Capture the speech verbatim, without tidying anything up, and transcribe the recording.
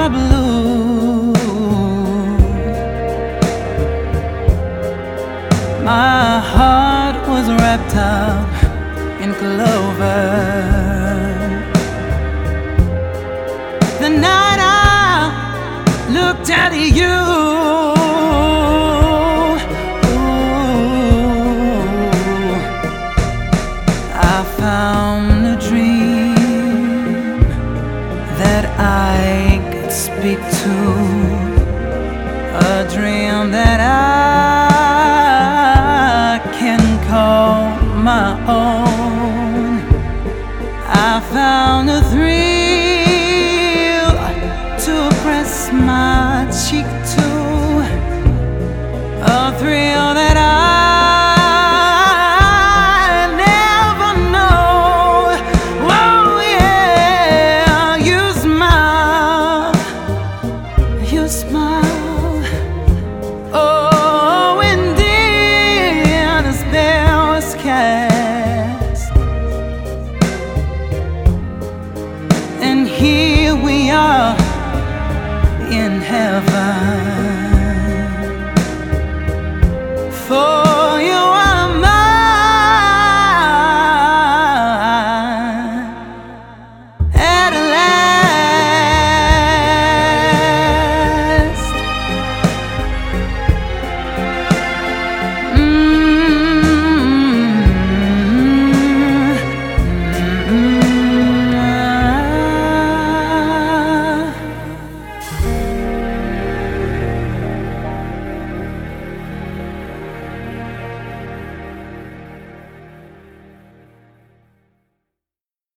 the blue. My heart was wrapped up in clover. The night I looked at you, ooh, I found a dream that I could speak to, a dream that I can call my own. I found a thrill to press my cheek to, a thrill that I never know. Oh yeah, you smile, you smile. Oh, indeed, a spell was cast, and here we are in heaven.